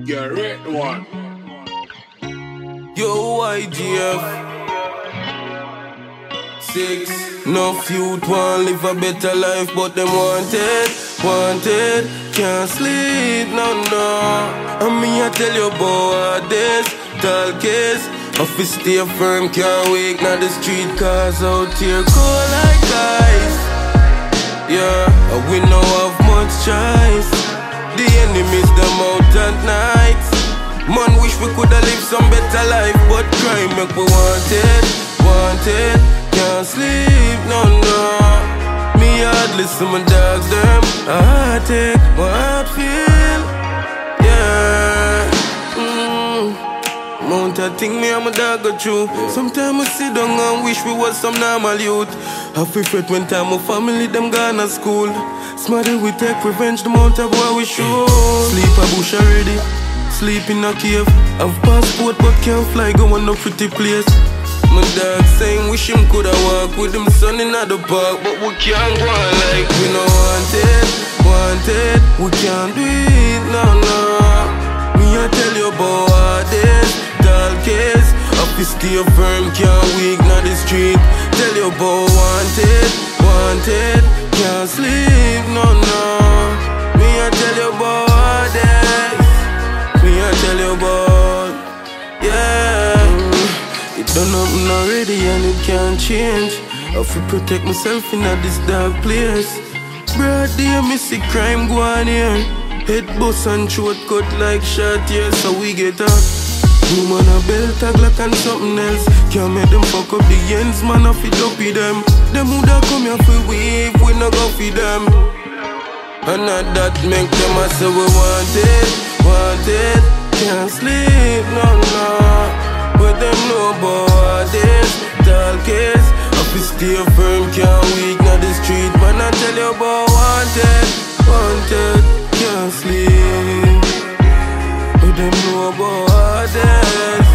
Get red one. Yo, YGF 6. No youth want live a better life, but them wanted, can't sleep, no. And me I tell you about this, tall case. Office stay firm, can't wake, now the street cars out here cold like ice. Yeah, and we no have much choice. The enemies them out at night. Man wish we coulda lived some better life, but crime make we wanted, can't sleep, no. Me hard listen my dogs them, I heartache, my heart feel, yeah. Mount a thing me and my dog go through. Sometimes I sit down and wish we was some normal youth. Have we fret when time my family them gone to school. Smarter we take revenge, the mount of boy we show. Sleep a bush already, sleep in a cave. Have passport but can't fly, go on no pretty place. My dog saying wish him coulda walk with him son in the park, but we can't go on like we no wanted. We can't do it, no. Me I tell you about this tall case. Up to stay firm, can't weak na the street. Tell you about wanted, can't sleep, no. Me I tell you about this. Me I tell you about, yeah. It done nothing already and it can't change. I have to protect myself in this dark place. Broad day, me see crime go on here. Head bust and throat cut like shot, yeah, so we get up. Woman a belt, a Glock and something else. Can't make them fuck up the ends, man, I fit up with them. Them woulda come here for we if we no go feed them. And not that make them a say we wanted, can't sleep, no. But them know about this tall case. Up to stay firm, can't weak na the street. Man, I tell you about wanted, can't sleep. But them know about this.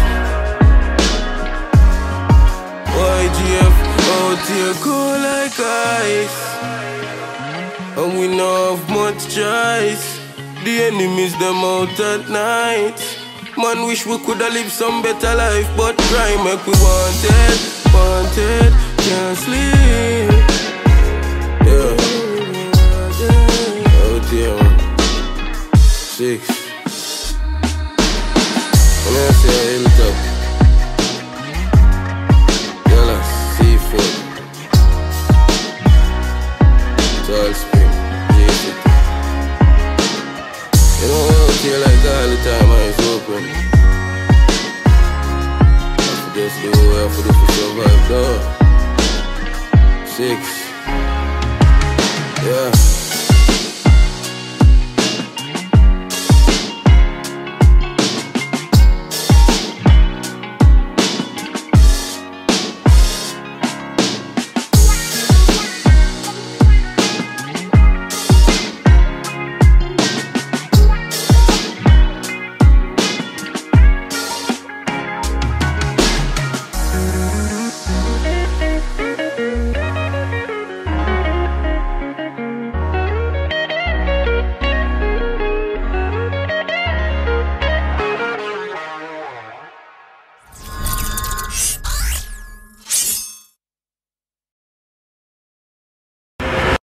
YGF out here cold like ice, and we no have much choice. The enemies them out at night. Man wish we coulda lived some better life, but crime make we wanted, can't sleep. Yeah, out here man. 6. I'm gonna say a hilltop. Yellow, seafood, tall spring, J-City. You know we're out here like all the time, eyes open. I have to just do what I have to do for survive, though. 6. Yeah.